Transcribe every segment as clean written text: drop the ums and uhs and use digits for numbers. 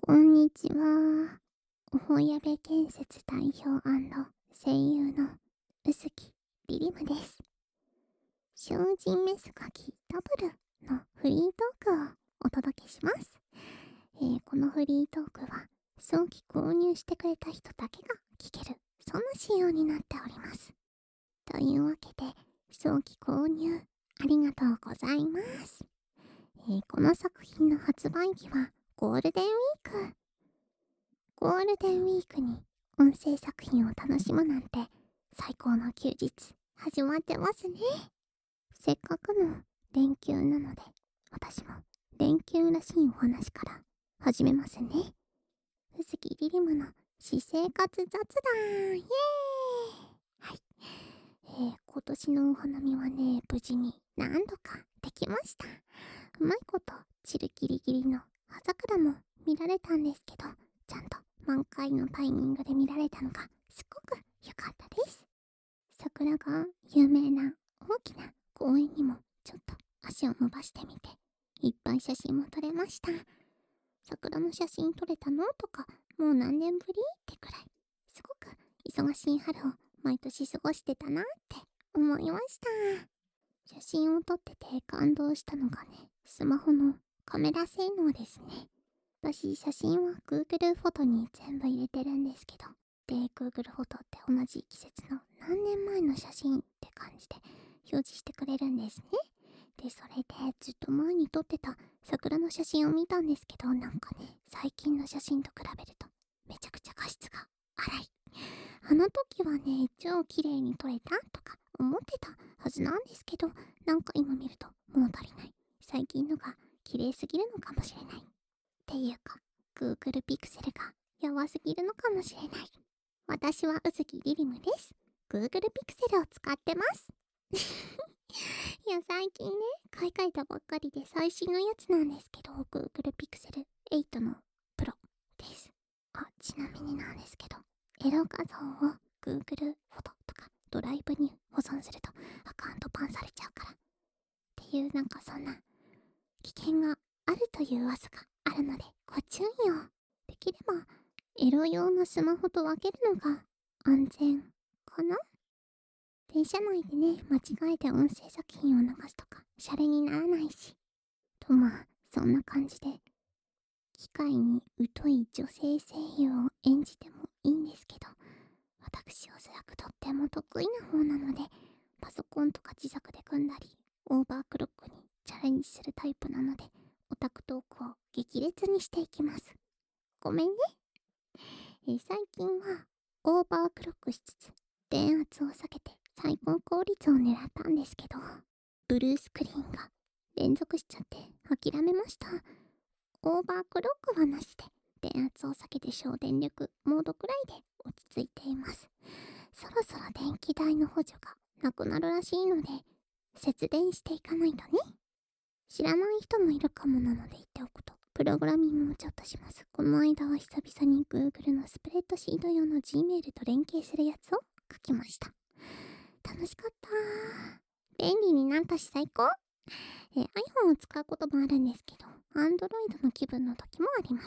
こんにちは。大矢部建設代表声優の宇月リリムです。精進メスガキダブルのフリートークをお届けします。このフリートークは早期購入してくれた人だけが聞ける、そんな仕様になっております。というわけで、早期購入ありがとうございます。この作品の発売日はゴールデンウィーク。ゴールデンウィークに音声作品を楽しむなんて最高の休日始まってますね。せっかくの連休なので、私も連休らしいお話から始めますね。藤木リリムの私生活雑談イエーイ。はい。今年のお花見はね、無事に何度かできました。うまいこと散るギリギリの葉桜も見られたんですけど、ちゃんと満開のタイミングで見られたのがすごく良かったです。桜が有名な大きな公園にもちょっと足を伸ばしてみて、いっぱい写真も撮れました。桜の写真撮れたのとか、もう何年ぶりってくらい、すごく忙しい春を毎年過ごしてたなって思いました。写真を撮ってて感動したのがね、スマホのカメラ性能ですね。私、写真は Google フォトに全部入れてるんですけど、で、Google フォトって同じ季節の何年前の写真って感じで表示してくれるんですね。で、それでずっと前に撮ってた桜の写真を見たんですけど、なんかね、最近の写真と比べるとめちゃくちゃ画質が荒い。あの時はね、超綺麗に撮れたとか思ってたはずなんですけど、なんか今見ると物足りない。最近のが綺麗すぎるのかもしれない。っていうか、Google Pixel が弱すぎるのかもしれない。私は宇月リリムです。Google Pixel を使ってます。いや、最近ね、買い替えたばっかりで最新のやつなんですけど、Google Pixel 8の Pro です。あ、ちなみになんですけど、エロ画像を Google フォトとかドライブに保存するとアカウントバンされちゃうから。っていう、なんかそんな危険があるという噂があるのでご注意を。できればエロ用のスマホと分けるのが安全かな。電車内でね、間違えて音声作品を流すとかシャレにならないし。と、まあそんな感じで、機械に疎い女性声優を演じてもいいんですけど、私おそらくとっても得意な方なので、パソコンとか自作で組んだりオーバークロックにチャレンジするタイプなので、オタクトークを激烈にしていきます。ごめんね。最近はオーバークロックしつつ電圧を下げて最高効率を狙ったんですけど、ブルースクリーンが連続しちゃって諦めました。オーバークロックはなしで電圧を下げて省電力モードくらいで落ち着いています。そろそろ電気代の補助がなくなるらしいので、節電していかないとね。知らない人もいるかもなので言っておくと、プログラミングもちょっとします。この間は久々に Google のスプレッドシート用の Gmail と連携するやつを書きました。楽しかったー。便利になったし最高。iPhone を使うこともあるんですけど、Android の気分の時もあります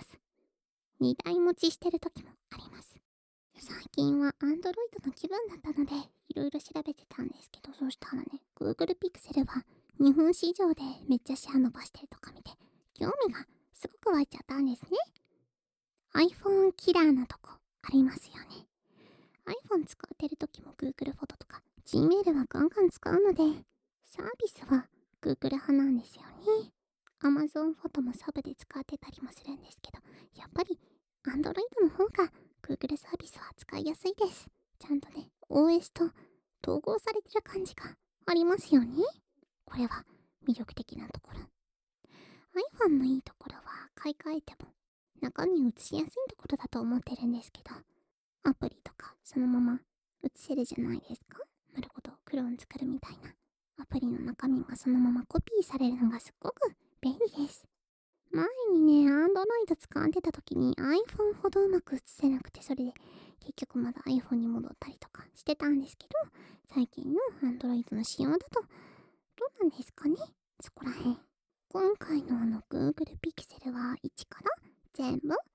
。2台持ちしてる時もあります。最近は Android の気分だったので、いろいろ調べてたんですけど、そしたらね、Google Pixel は日本市場でめっちゃシェア伸ばしてるとか見て、興味がすごく湧いちゃったんですね。iPhone キラーなとこありますよね。iPhone 使ってる時も Google フォトとか Gmail はガンガン使うので、サービスは Google 派なんですよね。Amazon フォトもサブで使ってたりもするんですけど、やっぱり Android の方が Google サービスは使いやすいです。ちゃんとね、OS と統合されてる感じがありますよね。これは魅力的なところ。iPhone のいいところは買い替えても中身を映しやすいところだと思ってるんですけど、アプリとかそのまま映せるじゃないですか。丸ごとクローン作るみたいな。アプリの中身がそのままコピーされるのがすっごく便利です。前にね、Android 使ってた時に iPhone ほどうまく映せなくて、それで結局まだ iPhone に戻ったりとかしてたんですけど、最近の Android の仕様だとどうなんですかね、そこらへん。今回のGoogle Pixel は1から全部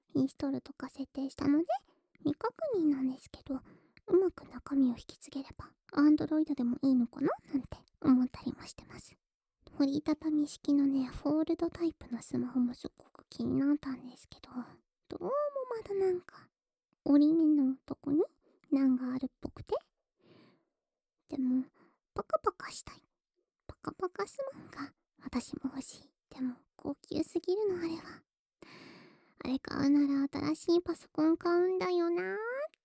インストールとか設定したので、未確認なんですけど、うまく中身を引き継げれば Android でもいいのかななんて思ったりもしてます。折りたたみ式のね、フォールドタイプのスマホもすごく気になったんですけど、どうもまだなんか折り目のとこに難があるっぽくて、でもパカパカしたいパカパカスマホが私も欲しい。でも高級すぎるのあれは。あれ買うなら新しいパソコン買うんだよなーって。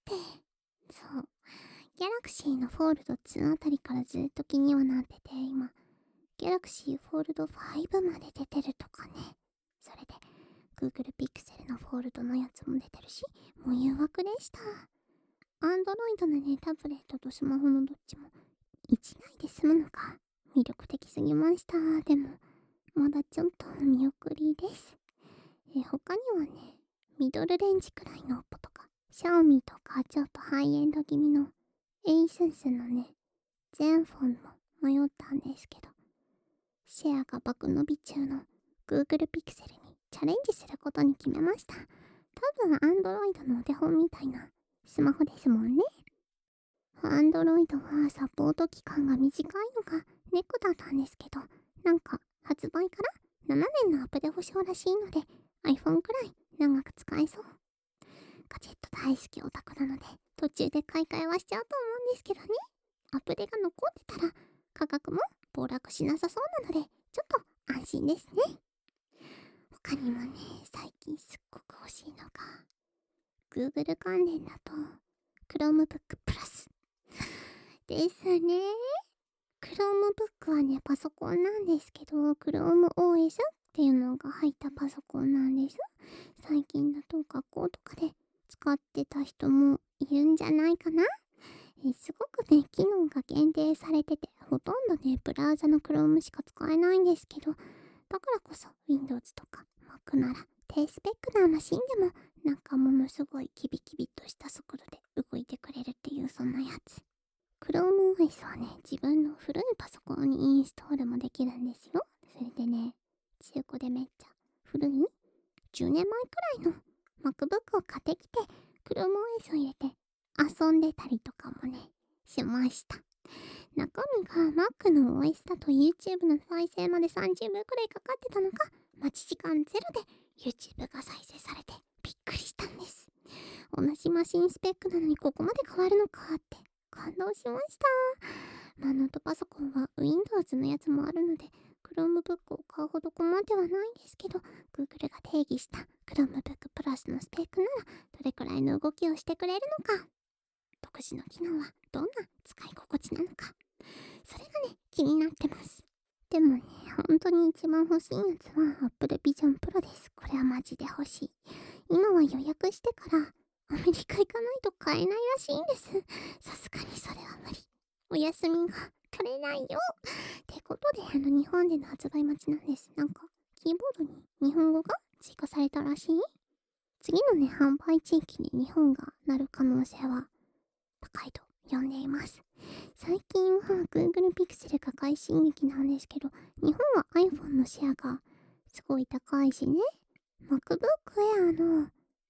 そう。ギャラクシーのフォールド2あたりからずっと気にはなってて、今、ギャラクシーフォールド5まで出てるとかね。それで、Google Pixel のフォールドのやつも出てるし、もう誘惑でした。Android のね、タブレットとスマホのどっちも1台で済むのか。魅力的すぎました。でも、まだちょっと見送りです。他にはね、ミドルレンジくらいの OPPO とか、Xiaomi とかちょっとハイエンド気味の ASUS のね、全フォンも迷ったんですけど、シェアが爆伸び中の Google Pixel にチャレンジすることに決めました。多分 Android のお手本みたいなスマホですもんね。Android はサポート期間が短いのがネックだったんですけど、なんか発売から7年のアップデ保証らしいので iPhone くらい長く使えそう。ガジェット大好きオタクなので途中で買い替えはしちゃうと思うんですけどね。アップデが残ってたら価格も暴落しなさそうなのでちょっと安心ですね。他にもね、最近すっごく欲しいのが Google 関連だと Chromebook Plus ですね。Chromebook はね、パソコンなんですけど、ChromeOS っていうのが入ったパソコンなんです。最近だと学校とかで使ってた人もいるんじゃないかな。すごくね、機能が限定されてて、ほとんどね、ブラウザの Chrome しか使えないんですけど、だからこそ Windows とか Mac なら低スペックなマシンでもなんかものすごいキビキビとした速度で動いてくれるっていうそんなやつ。ChromeOS はね、自分の古いパソコンにインストールもできるんですよ。それでね、中古でめっちゃ古い10年前くらいの MacBook を買ってきて ChromeOS を入れて遊んでたりとかもね、しました。中身が Mac の OS だと YouTube の再生まで30秒くらいかかってたのが、待ち時間ゼロで YouTube が再生されてびっくりしたんです。同じマシンスペックなのにここまで変わるのかって感動しました。ノートパソコンは Windows のやつもあるので Chromebook を買うほど困ってはないんですけど、 Google が定義した Chromebook Plus のスペックならどれくらいの動きをしてくれるのか、独自の機能はどんな使い心地なのか、それがね、気になってます。でもね、本当に一番欲しいやつは Apple Vision Pro です。これはマジで欲しい。今は予約してからアメリカ行かないと買えないらしいんです。さすがにそれは無理。お休みが取れないよ。ってことで、日本での発売待ちなんです。なんか、キーボードに日本語が追加されたらしい。次のね、販売地域に日本がなる可能性は高いと読んでいます。最近は Google Pixel が快進撃なんですけど、日本は iPhone のシェアがすごい高いしね。MacBook Air の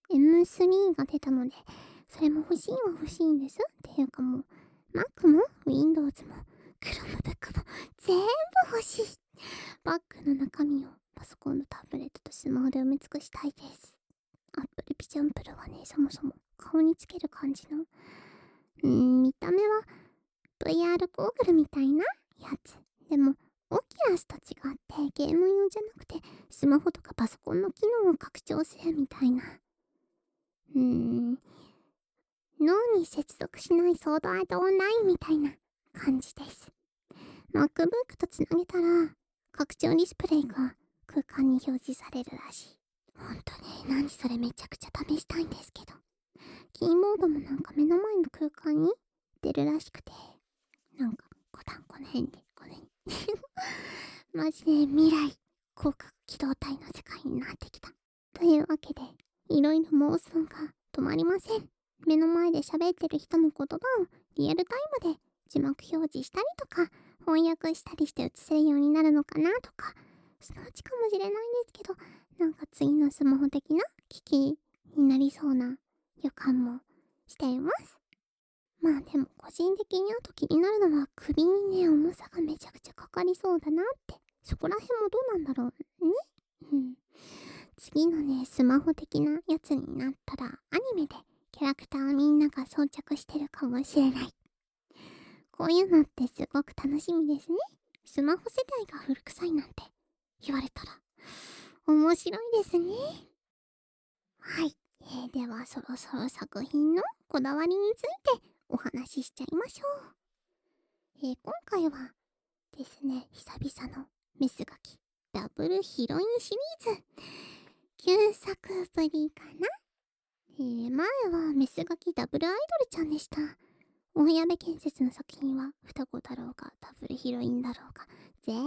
M3 が出たので、それも欲しいは欲しいんです。っていうかもう、Mac も Windows も Chromebook も全部欲しい。バッグの中身をパソコンのタブレットとスマホで埋め尽くしたいです。Apple Vision Pro はね、そもそも顔につける感じの、見た目は VR ゴーグルみたいなやつ。でも、オキュラスと違ってゲーム用じゃなくて、スマホとかパソコンの機能を拡張するみたいな。脳に接続しないソードアートオンラインみたいな感じです。MacBook とつなげたら、拡張ディスプレイが空間に表示されるらしい。ほんとね、何それめちゃくちゃ試したいんですけど。キーボードもなんか目の前の空間に出るらしくて、なんかこの辺で、この辺マジで未来広角機動隊の世界になってきた。というわけで、いろいろ妄想が止まりません。目の前で喋ってる人の言葉をリアルタイムで字幕表示したりとか翻訳したりして映せるようになるのかなとか、そのうちかもしれないんですけど、なんか次のスマホ的な機器になりそうな予感もしています。まあでも個人的にあと気になるのは首にね、重さがめちゃくちゃかかりそうだなって。そこら辺もどうなんだろうね。うん。次のね、スマホ的なやつになったらアニメでキャラクターみんなが装着してるかもしれない。こういうのってすごく楽しみですね。スマホ世代が古臭いなんて言われたら面白いですね。はい。ではそろそろ作品のこだわりについてお話ししちゃいましょう。今回はですね、久々のメスガキダブルヒロインシリーズ9作ぶりかな。前はメスガキダブルアイドルちゃんでした。大矢部建設の作品は双子だろうがダブルヒロインだろうが全部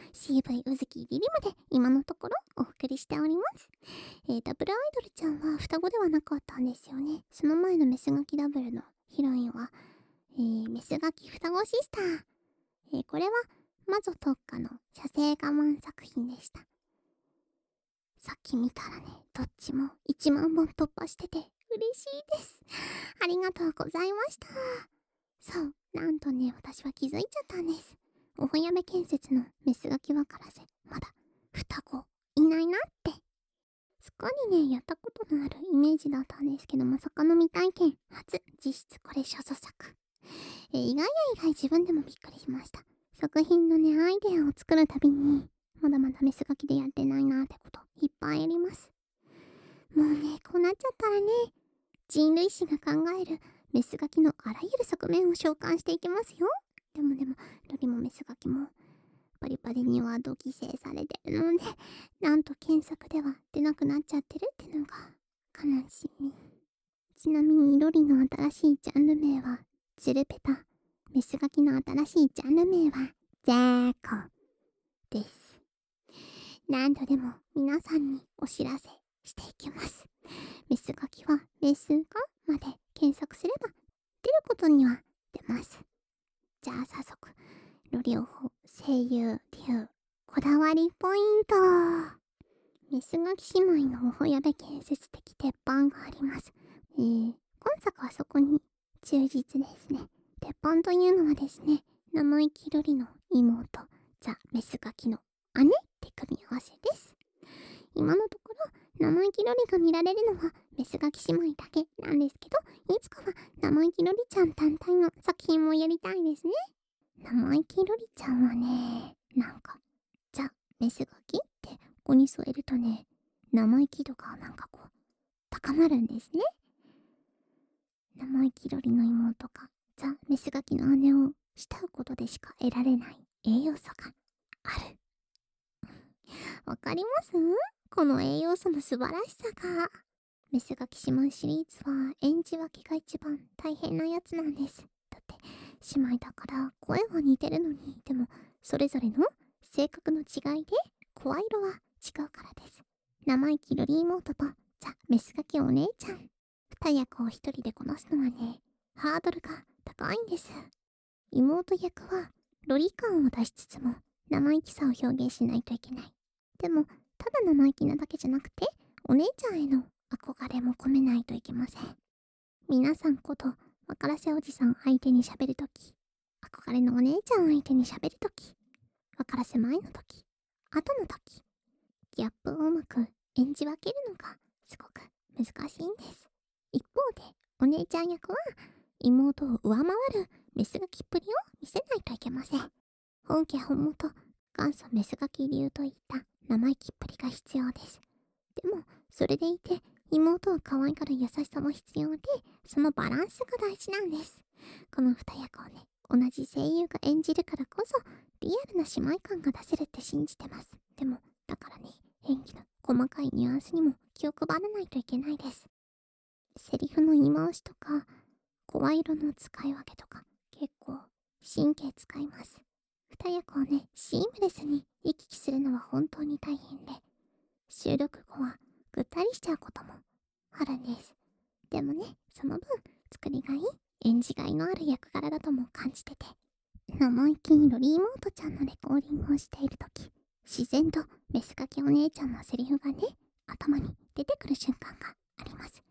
CV うずきリリムで今のところお送りしております。ダブルアイドルちゃんは双子ではなかったんですよね。その前のメスガキダブルのヒロインは、メスガキ双子シスター。これは魔女特化の写生我慢作品でした。さっき見たらね、どっちも1万本突破してて嬉しいです。ありがとうございました。そう、なんとね、私は気づいちゃったんです。おほやめ建設のメスガキ分からせ、まだ双子いないなって。すっかりね、やったことのあるイメージだったんですけど、まさかの未体験、初実質これ所蔵作。意外や意外自分でもびっくりしました。作品のね、アイデアを作るたびに、まだまだメスガキでやってないなってこといっぱいあります。もうね、こうなっちゃったらね、人類史が考えるメスガキのあらゆる側面を召喚していきますよ。でも、ロリもメスガキもバリバリにワード規制されてるので、なんと検索では出なくなっちゃってるってのが悲しみ。ちなみにロリの新しいジャンル名はズルペタ。メスガキの新しいジャンル名はゼーコです。何度でも皆さんにお知らせしていきます。メスガキはメスガまで検索すれば出ることには出ます。じゃあ早速、ロリオ法声優流こだわりポイント。メスガキ姉妹のおほやべ建設的鉄板があります。今作はそこに忠実ですね。鉄板というのはですね、生意気ロリの妹、ザ・メスガキの姉って組み合わせです。今のところ、生意気ロリが見られるのはメスガキ姉妹だけなんですけど、いつかは生意気ロリちゃん単体の作品もやりたいですね。生意気ロリちゃんはね、なんか、ザ・メスガキってここに添えるとね、生意気度がなんかこう、高まるんですね。生意気ロリの妹がザ・メスガキの姉を慕うことでしか得られない栄養素がある。わかります？この栄養素の素晴らしさが。メスガキ姉妹シリーズは演じ分けが一番大変なやつなんです。だって姉妹だから声は似てるのに、でもそれぞれの性格の違いで声色は違うからです。生意気ロリ妹とザ・メスガキお姉ちゃん。二役を一人でこなすのはね、ハードルが高いんです。妹役はロリ感を出しつつも生意気さを表現しないといけない。でも、ただ生意気なだけじゃなくて、お姉ちゃんへの憧れも込めないといけません。皆さんことわからせおじさん相手に喋るとき、憧れのお姉ちゃん相手に喋るとき、わからせ前のとき、後のとき、ギャップをうまく演じ分けるのがすごく難しいんです。一方で、お姉ちゃん役は妹を上回るメスガキっぷりを見せないといけません。本家本元、元祖メスガキ流といった生意気っぷりが必要です。でも、それでいて、妹を可愛がる優しさも必要で、そのバランスが大事なんです。この二役をね、同じ声優が演じるからこそ、リアルな姉妹感が出せるって信じてます。でも、だからね、演技の細かいニュアンスにも気を配らないといけないです。セリフの言い回しとか、声色の使い分けとか、結構神経使います。二役をね、シームレスに行き来するのは本当に大変で、収録後はぐったりしちゃうこともあるんです。でもね、その分、作りがいい、演じがいのある役柄だとも感じてて、生意気ロリー妹ちゃんのレコーディングをしているとき、自然とメスガキお姉ちゃんのセリフがね、頭に出てくる瞬間があります。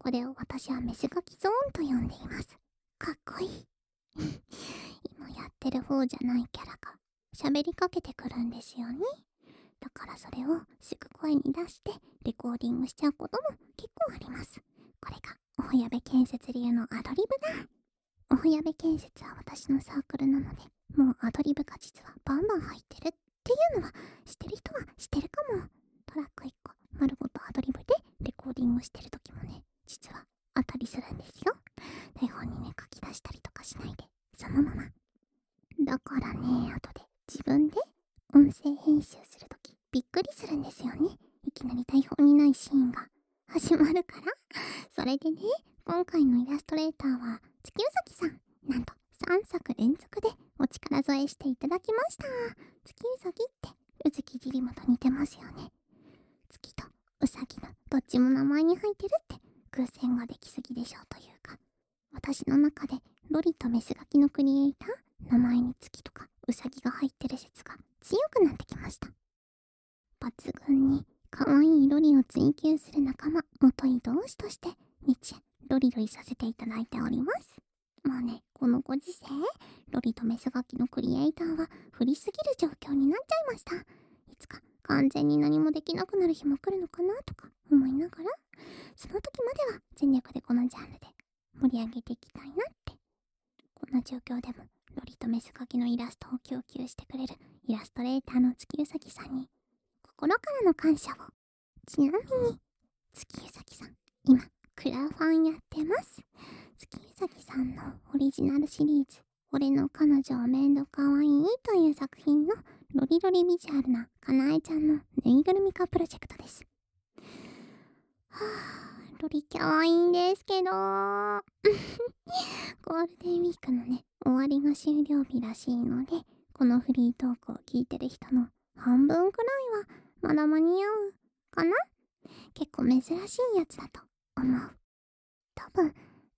これを私はメスガキゾーンと呼んでいます。かっこいい。今やってる方じゃないキャラが喋りかけてくるんですよね。だからそれをすぐ声に出してレコーディングしちゃうことも結構あります。これがおほやべ建設流のアドリブだ。おほやべ建設は私のサークルなので、もうアドリブが実はバンバン入ってるっていうのは知ってる人は知ってるかも。トラック1個丸ごとアドリブでレコーディングしてる時もね、実はあったりするんですよ。台本にね書き出したりとかしないで、そのまま。だからね、後で自分で音声編集するときびっくりするんですよね。いきなり台本にないシーンが始まるから。それでね、今回のイラストレーターは月うさぎさん、なんと3作連続でお力添えしていただきました。月うさぎってうずきりりむと似てますよね。月とうさぎのどっちも名前に入ってるって偶然ができすぎでしょうというか、私の中でロリとメスガキのクリエイター、名前に月とかウサギが入ってる説が強くなってきました。抜群に可愛いロリを追求する仲間、元井同士として日夜ロリロリさせていただいております。まあね、このご時世、ロリとメスガキのクリエイターは振りすぎる状況になっちゃいました。いつか完全に何もできなくなる日も来るのかなとか思いながら、その時までは全力でこのジャンルで盛り上げていきたいなって。こんな状況でもロリとメスガキのイラストを供給してくれるイラストレーターの月うさぎさんに心からの感謝を。ちなみに月うさぎさん、今クラファンやってます。月うさぎさんのオリジナルシリーズ、俺の彼女はめんどかわいいという作品のロリロリビジュアルなかなえちゃんのぬいぐるみ化プロジェクトです。はぁ、ロリかわいいんですけどゴールデンウィークのね、終わりが終了日らしいので、このフリートークを聞いてる人の半分くらいはまだ間に合うかな。結構珍しいやつだと思う。多分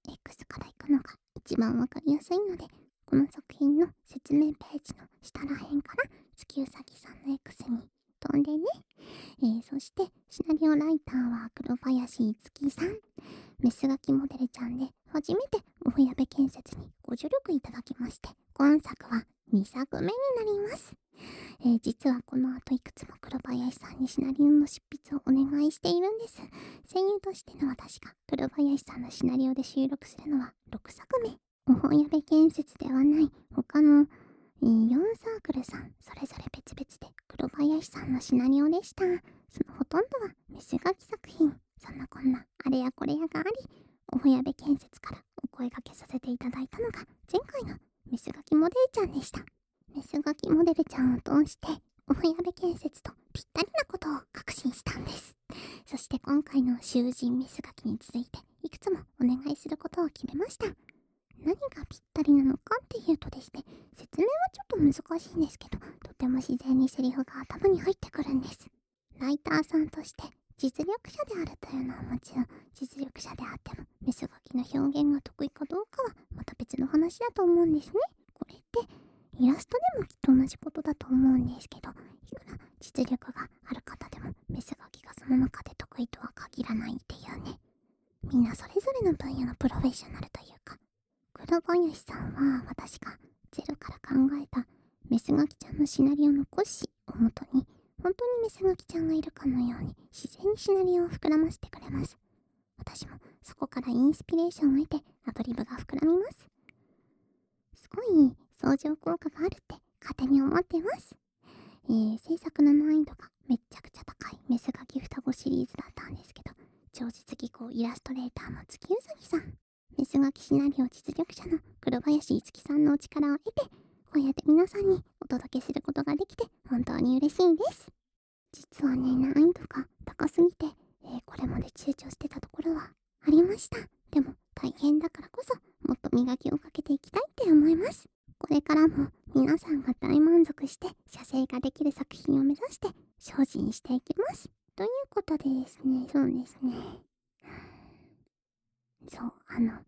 X から行くのが一番わかりやすいので、この作品の説明ページの下らへんから月うさぎさんの X に飛んでね。そしてシナリオライターは黒林いつきさん。メスガキモデルちゃんで初めておふやべ建設にご助力いただきまして、今作は2作目になります。実はこの後いくつも黒林さんにシナリオの執筆をお願いしているんです。声優としての私が黒林さんのシナリオで収録するのは6作目。おほやべ建設ではない他の4サークルさんそれぞれ別々で黒林さんのシナリオでした。そのほとんどはメスガキ作品。そんなこんなあれやこれやがあり、おほやべ建設からお声掛けさせていただいたのが前回のメスガキモデルちゃんでした。メスガキモデルちゃんを通しておほやべ建設とぴったりなことを確信したんです。そして今回の囚人メスガキに続いていくつもお願いすることを決めました。何がぴったりなのかっていうとですね、説明はちょっと難しいんですけど、とても自然にセリフが頭に入ってくるんです。ライターさんとして実力者であるというのはもちろん、実力者であってもメスガキの表現が得意かどうかはまた別の話だと思うんですね。これってイラストでもきっと同じことだと思うんですけど、いくら実力がある方でもメスガキがその中で得意とは限らないっていうね。みんなそれぞれの分野のプロフェッショナルというか、黒林さんは私がゼロから考えたメスガキちゃんのシナリオの骨子をもとに、本当にメスガキちゃんがいるかのように自然にシナリオを膨らませてくれます。私もそこからインスピレーションを得てアドリブが膨らみます。すごい相乗効果があるって勝手に思ってます。制作の難易度がめっちゃくちゃ高いメスガキ双子シリーズだったんですけど、超実技巧イラストレーターの月うさぎさん、メスガキシナリオ実力者の黒林いつきさんのお力を得て、こうやって皆さんにお届けすることができて本当に嬉しいです。実はね、難易度が高すぎて、これまで躊躇してたところはありました。でも大変だからこそもっと磨きをかけていきたいって思います。これからも皆さんが大満足して写生ができる作品を目指して精進していきます。ということでですね、そうですね。そう、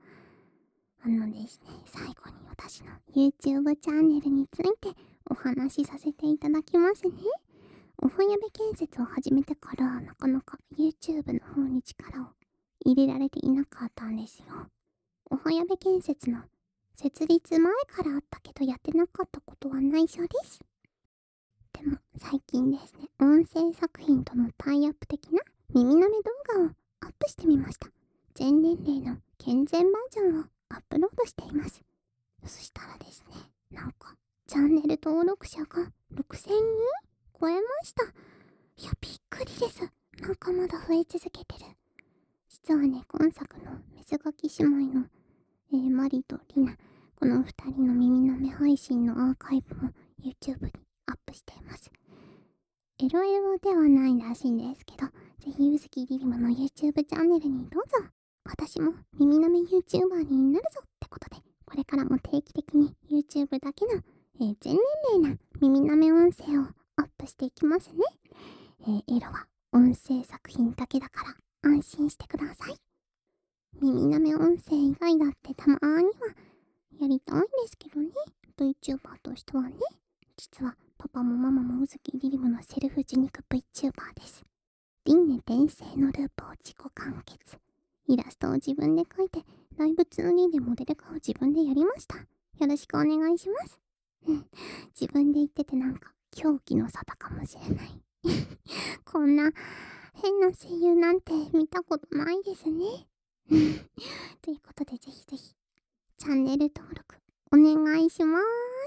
ですね、最後に私の YouTube チャンネルについてお話しさせていただきますね。おほやべ建設を始めてからなかなか YouTube の方に力を入れられていなかったんですよ。おはやべ建設の設立前からあったけどやってなかったことは内緒です。でも最近ですね、音声作品とのタイアップ的な耳なめ動画をアップしてみました。全年齢の健全バージョンをアップロードしています。そしたらですね、なんかチャンネル登録者が6000人超えました。いや、びっくりです。なんかまだ増え続けてる。実はね、今作のメスガキ姉妹の、マリとリナ、この2人の耳なめ配信のアーカイブも YouTube にアップしています。エロエロではないらしいんですけど、ぜひゆずきりりむの YouTube チャンネルにどうぞ。私も耳なめ YouTuber になるぞってことで、これからも定期的に YouTube だけの、全年齢な耳なめ音声をアップしていきますね。エロは音声作品だけだから安心してください。耳なめ音声以外だってたまーにはやりたいんですけどね。VTuber としてはね。実はパパもママもうずきりりむのセルフ受肉 VTuber です。輪廻転生のループを自己完結。イラストを自分で描いて、ライブ 2D でモデル化を自分でやりました。よろしくお願いします。自分で言っててなんか狂気の沙汰かもしれない。こんな変な声優なんて見たことないですね。ということでぜひぜひチャンネル登録お願いします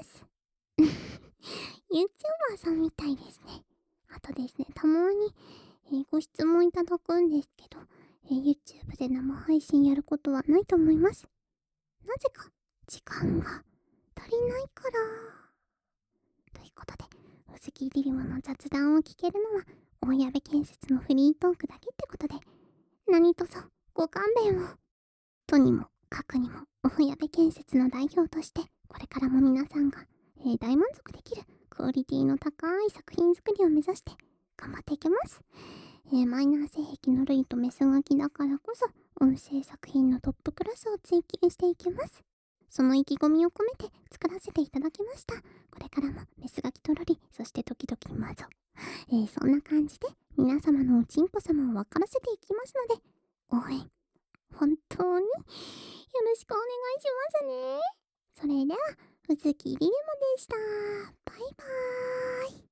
。YouTuber さんみたいですね。あとですね、たまに、ご質問いただくんですけど、YouTube で生配信やることはないと思います。なぜか時間が足りないから。ということで、うずきりりむの雑談を聞けるのは、大矢部建設のフリートークだけってことで、何卒ご勘弁を。とにもかくにも、大矢部建設の代表として、これからも皆さんが、大満足できるクオリティの高い作品作りを目指して頑張っていきます。マイナー性癖のルイとメスガキだからこそ、音声作品のトップクラスを追求していきます。その意気込みを込めて作らせていただきました。これからもメスガキとロリ、そして時々マゾ。そんな感じで皆様のおちんぽ様を分からせていきますので、応援、本当によろしくお願いしますね。それでは、うずきりりもでした。バイバーイ。